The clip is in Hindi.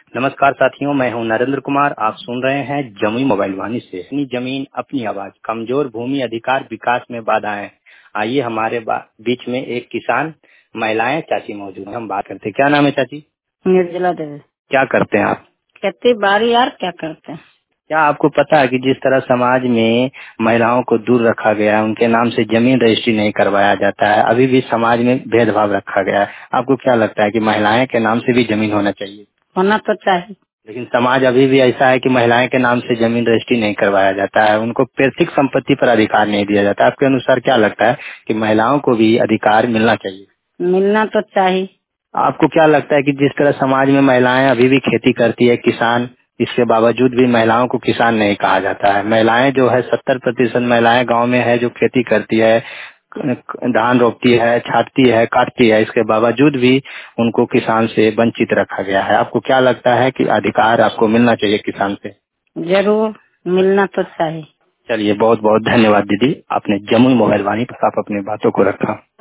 नमस्कार साथियों, मैं हूं नरेंद्र कुमार। आप सुन रहे हैं जमुई मोबाइल वाणी से। अपनी जमीन अपनी आवाज, कमजोर भूमि अधिकार विकास में बाधाएं। आइए हमारे बीच में एक किसान महिलाएं चाची मौजूद हैं, हम बात करते हैं। क्या नाम है चाची? निर्जला देवी। क्या करते हैं आप? खेती बाड़ी यार क्या करते हैं। क्या आपको पता है कि जिस तरह समाज में महिलाओं को दूर रखा गया है, उनके नाम से जमीन रजिस्ट्री नहीं करवाया जाता है, अभी भी समाज में भेदभाव रखा गया है। आपको क्या लगता है कि महिलाएं के नाम से भी जमीन होना चाहिए? होना तो चाहिए। लेकिन समाज अभी भी ऐसा है कि महिलाएं के नाम से जमीन रजिस्ट्री नहीं करवाया जाता है, उनको पैतृक संपत्ति पर अधिकार नहीं दिया जाता। आपके अनुसार क्या लगता है कि महिलाओं को भी अधिकार मिलना चाहिए? मिलना तो चाहिए। आपको क्या लगता है कि जिस तरह समाज में महिलाएं अभी भी खेती करती है, किसान, इसके बावजूद भी महिलाओं को किसान नहीं कहा जाता है। महिलाएं जो है 70% महिलाएं गांव में है जो खेती करती है, धान रोपती है, छाटती है, काटती है, इसके बावजूद भी उनको किसान से वंचित रखा गया है। आपको क्या लगता है कि अधिकार आपको मिलना चाहिए किसान से? जरूर मिलना तो चाहिए। चलिए, बहुत बहुत धन्यवाद दीदी, आपने जमुई मोबाइल वाणी पर आप अपनी बातों को रखा।